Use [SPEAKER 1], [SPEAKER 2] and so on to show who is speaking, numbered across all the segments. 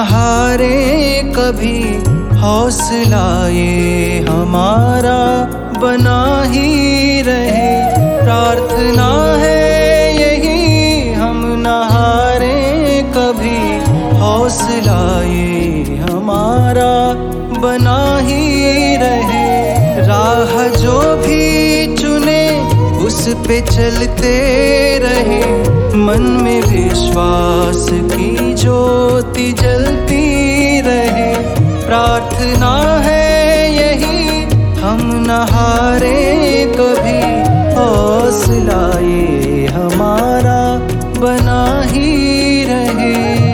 [SPEAKER 1] हारे कभी, हौसला ये हमारा बना ही रहे। प्रार्थना है यही हम न हारे कभी, हौसला ये हमारा बना ही रहे। राह जो भी चुने उस पे चलते रहे, मन में विश्वास की ज्योति जलती रहे। प्रार्थना है यही हम न हारे कभी, हौसला ये हमारा बना ही रहे।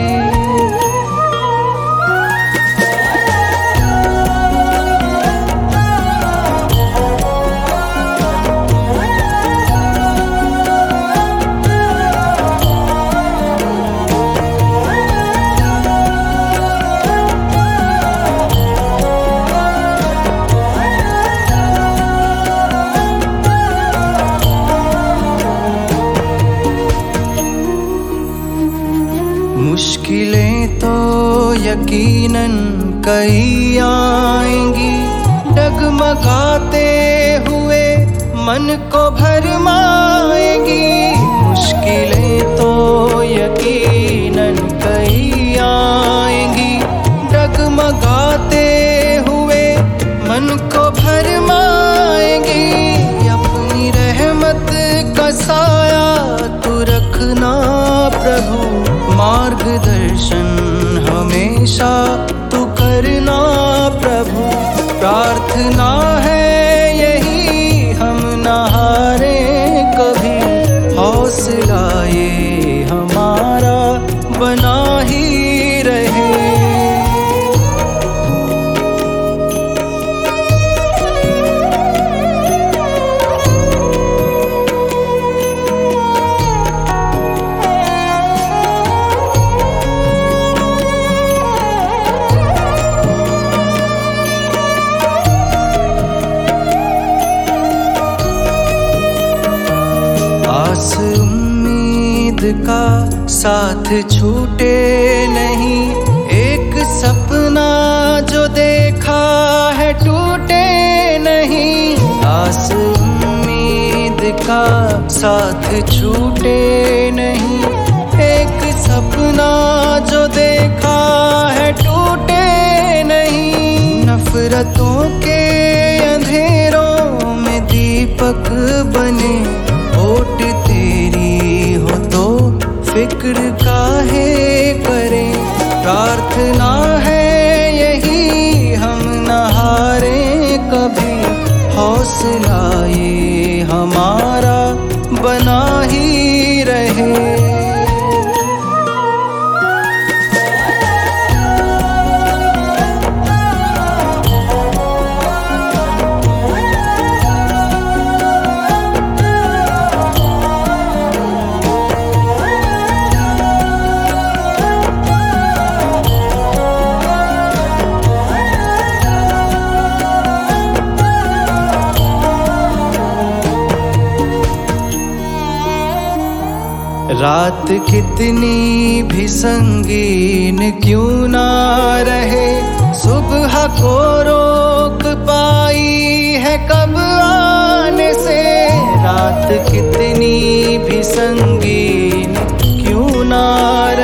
[SPEAKER 1] मुश्किलें तो यकीनन कई आएंगी, डगमगाते हुए मन को भरमाएंगी। मुश्किलें तो यकीनन कई आएंगी, डगमगाते हुए मन को भरमाएंगी। अपनी रहमत का साया तू रखना प्रभु, मार्गदर्शन हमेशा तू करना प्रभु। प्रार्थना है यही हम न हारे कभी, हौसला ये हमारा बना ही रहे। आस उम्मीद का साथ छूटे नहीं, एक सपना जो देखा है टूटे नहीं। आस उम्मीद का साथ छूटे नहीं, एक सपना जो देखा है टूटे नहीं। नफरतों के अंधेरों में दीपक बने, होठ तेरी हो तो फिक्र काहे करें। प्रार्थना है यही हम न हारे कभी, हौसला ये हमारा बना ही रहे। रात कितनी भी संगीन क्यों ना रहे, सुबह को रोक पाई है कब आने से। रात कितनी भी संगीन क्यों ना